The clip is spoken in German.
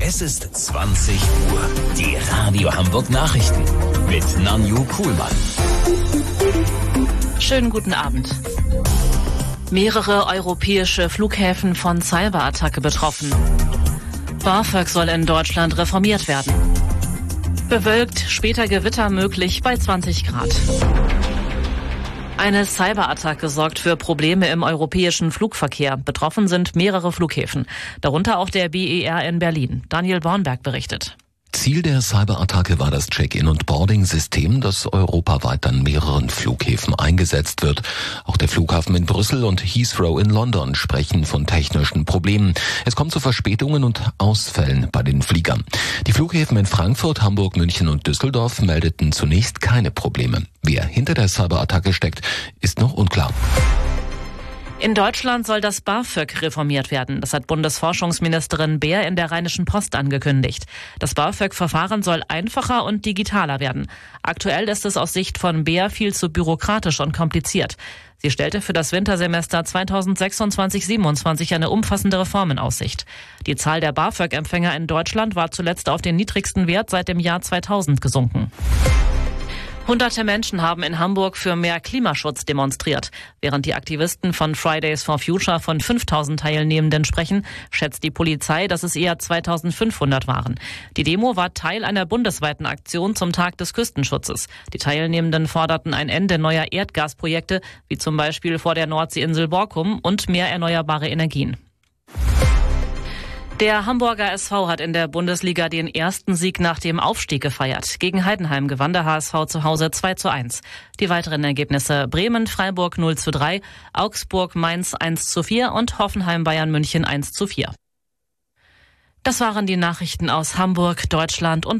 Es ist 20 Uhr. Die Radio Hamburg Nachrichten mit Nanju Kuhlmann. Schönen guten Abend. Mehrere europäische Flughäfen von Cyberattacke betroffen. BAföG soll in Deutschland reformiert werden. Bewölkt, später Gewitter möglich bei 20 Grad. Eine Cyberattacke sorgt für Probleme im europäischen Flugverkehr. Betroffen sind mehrere Flughäfen, darunter auch der BER in Berlin. Daniel Bornberg berichtet. Ziel der Cyberattacke war das Check-in- und Boarding-System, das europaweit an mehreren Flughäfen eingesetzt wird. Auch der Flughafen in Brüssel und Heathrow in London sprechen von technischen Problemen. Es kommt zu Verspätungen und Ausfällen bei den Fliegern. Die Flughäfen in Frankfurt, Hamburg, München und Düsseldorf meldeten zunächst keine Probleme. Wer hinter der Cyberattacke steckt, ist noch unklar. In Deutschland soll das BAföG reformiert werden. Das hat Bundesforschungsministerin Beer in der Rheinischen Post angekündigt. Das BAföG-Verfahren soll einfacher und digitaler werden. Aktuell ist es aus Sicht von Beer viel zu bürokratisch und kompliziert. Sie stellte für das Wintersemester 2026/27 eine umfassende Reform in Aussicht. Die Zahl der BAföG-Empfänger in Deutschland war zuletzt auf den niedrigsten Wert seit dem Jahr 2000 gesunken. Hunderte Menschen haben in Hamburg für mehr Klimaschutz demonstriert. Während die Aktivisten von Fridays for Future von 5000 Teilnehmenden sprechen, schätzt die Polizei, dass es eher 2500 waren. Die Demo war Teil einer bundesweiten Aktion zum Tag des Küstenschutzes. Die Teilnehmenden forderten ein Ende neuer Erdgasprojekte, wie zum Beispiel vor der Nordseeinsel Borkum, und mehr erneuerbare Energien. Der Hamburger SV hat in der Bundesliga den ersten Sieg nach dem Aufstieg gefeiert. Gegen Heidenheim gewann der HSV zu Hause 2:1. Die weiteren Ergebnisse: Bremen, Freiburg 0:3, Augsburg, Mainz 1:4 und Hoffenheim, Bayern, München 1:4. Das waren die Nachrichten aus Hamburg, Deutschland und